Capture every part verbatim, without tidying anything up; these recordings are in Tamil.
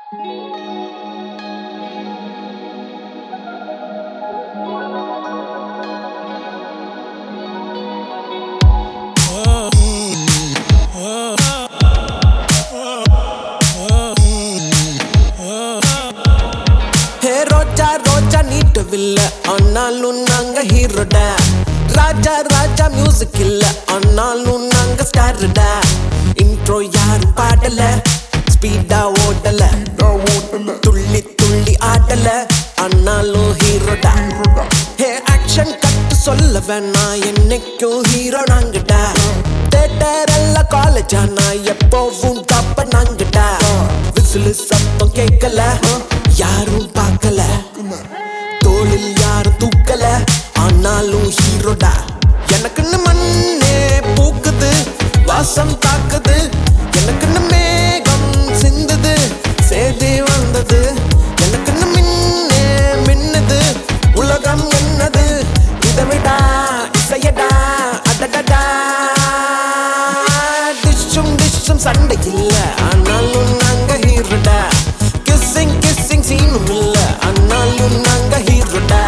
வில்ல ஆனாலும் நாங்க ஹீரோடா ராஜா ராஜா மியூசிக் இல்ல ஆனாலும் நாங்க ஸ்டார்டா இன்ட்ரோ யாரும் பாடல ஸ்பீடா ஓடல துள்ளி துள்ளி ஆடல ஆனாலும் ஹீரோடா ஹே ஆக்ஷன் கட்டு சொல்ல வேணா என்னைக்கும் ஹீரோ நாங்கடா தேட்டர் எல்லாம் காலேஜ் ஆனா எப்பவும் டாப்ப நாங்கடா விசிலு சத்தம் கேட்கல யாரும் பார்க்கல தோளில் யாரும் தூக்கல ஆனாலும் ஹீரோடா எனக்குன்னு மண்ணே பூக்குது வாசம் தாக்குது எனக்குன்னு மேகம் சிந்துது சேதி வந்தது எனக்குன்னு மின்னே மின்னுது உலகம் என்னது இதை விடா இசையடா அடடடா டிஷும் டிஷும் சண்டை இல்ல ஆனாலும் நாங்க ஹீரோடா கிஸ்ஸிங் கிஸ்ஸிங் சீனும் இல்ல ஆனாலும் நாங்க ஹீரோடா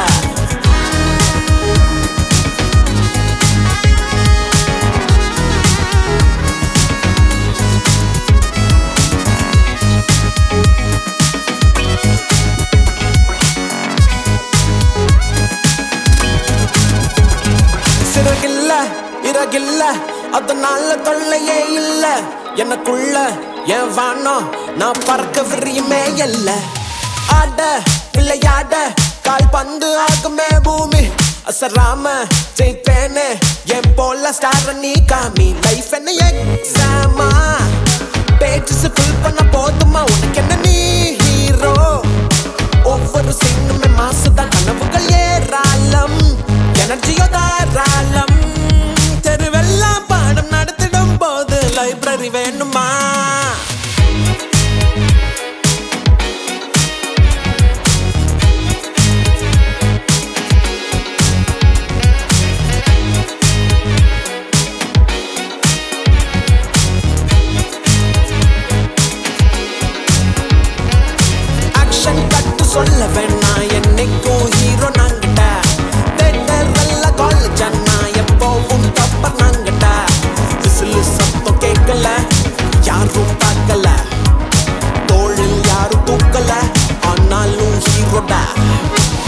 சிறகில்ல இறகில்ல அதனால தொல்லையே இல்ல எனக்குள்ள என் வானம் நான் பறக்க விரியுமே இல்ல ஆட விளையாட கால் பந்து ஆகுமே பூமி அசராம ஜெயிப்பேனே என் போல ஸ்டார் நீ காமி லைஃப் என்ன எக்ஸாமா பேஜஸ் ஃபில் பண்ண போதுமா உனக்கு என்ன நீ ஹீரோ ஒவ்வொரு சீனுமே மாசுதான் கனவுகள் ஏராளம் எனர்ஜியோ தாராளம் தெருவெல்லாம் பாடம் நடத்திடும் போது லைப்ரரி வேணுமா சொல்ல வேணா என்னைக்கும் ஹீரோ நாங்கடா தேட்டர் நல்ல காலேஜ் அண்ணா எப்பவும் டாப்பர் நாங்கடா விசிலு சத்தம் கேட்கல யாரும் பார்க்கல தோளில் யாரும் தூக்கல ஆனாலும் ஹீரோடா